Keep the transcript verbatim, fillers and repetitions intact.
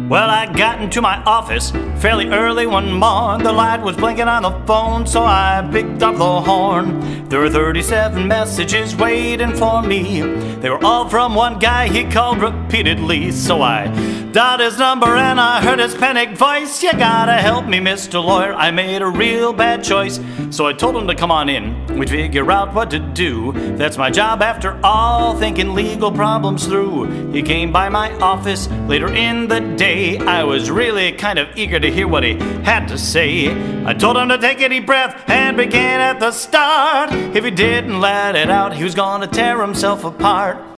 Well, I got into my office fairly early one morn. The light was blinking on the phone, so I picked up the horn. There were thirty-seven messages waiting for me. They were all from one guy he called repeatedly. So I dialed his number and I heard his panicked voice. You gotta help me, Mister Lawyer, I made a real bad choice. So I told him to come on in, we'd figure out what to do. That's my job after all, thinking legal problems through. He came by my office later in the day. I was really kind of eager to hear what he had to say. I told him to take a deep breath and begin at the start. If he didn't let it out, he was gonna tear himself apart.